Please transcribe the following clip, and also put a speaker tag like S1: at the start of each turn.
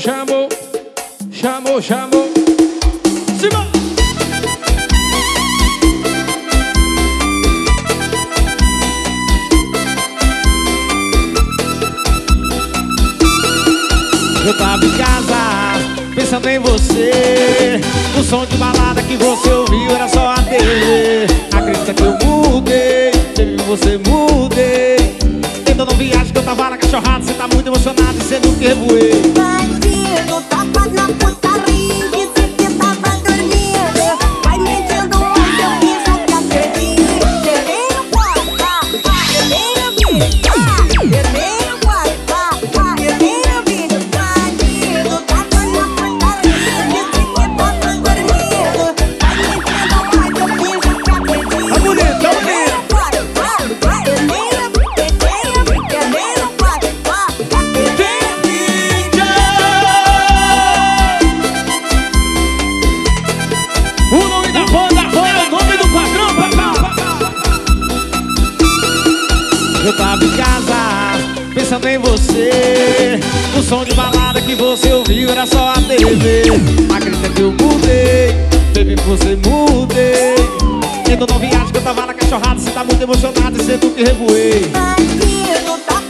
S1: chamou, chamou, chamou. Simão! Eu tava em casa, pensando em você. O som de balada que você ouviu era só a TV. Acredita que eu mudei, teve você mudei. Então não viaja que eu tava na cachorrada. Cê tá muito emocionado e cê nunca revoei.
S2: Bandido, tava na putaria, disse que tava dormindo. Vai metendo onde eu fiz o que acredito. Terei o guarda, terei o vídeo. Terei o guarda, terei o vídeo. Bandido, tava na putaria, disse que tava dormindo. Vai metendo onde eu fiz o que acredito.
S1: Tá bonito, tá bonito. O nome da banda é o nome do patrão, patrão. Eu tava em casa, pensando em você. O som de balada que você ouviu era só a TV. Acredita que eu mudei, baby, você mudei. Então não viaja que eu tava na cachorrada. Cê tá muito emocionado e cê nunca revoei.
S2: Bandido,